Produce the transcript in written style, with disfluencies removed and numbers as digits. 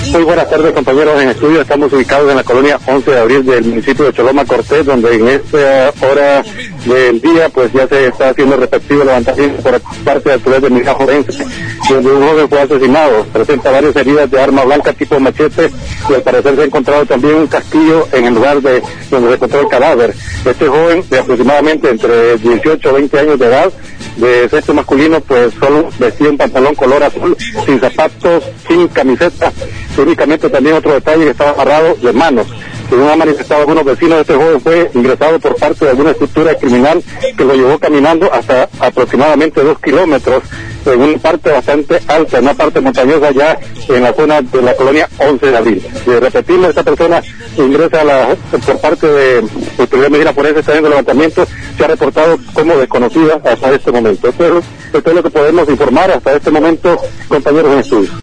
Muy buenas tardes, compañeros en estudio. Estamos ubicados en la colonia 11 de abril del municipio de Choloma Cortés, donde en esta hora del día pues ya se está haciendo respectivo levantamiento por parte de autoridades de Milagro Forense, donde un joven fue asesinado. Presenta varias heridas de arma blanca tipo machete y al parecer se ha encontrado también un casquillo en el lugar de donde se encontró el cadáver. Este joven de aproximadamente entre 18 a 20 años de edad, de sexo masculino, pues solo vestía un pantalón color azul, sin zapatos, sin camiseta. Únicamente también otro detalle, que estaba amarrado de manos. Según han manifestado algunos vecinos, este joven fue ingresado por parte de alguna estructura criminal que lo llevó caminando hasta aproximadamente 2 kilómetros en una parte bastante alta, una parte montañosa ya en la zona de la colonia 11 de abril. De repetirlo, esta persona ingresa por parte de autoridad medida por ese teniendo levantamiento, se ha reportado como desconocida hasta este momento. Esto es lo que podemos informar hasta este momento, compañeros en estudio.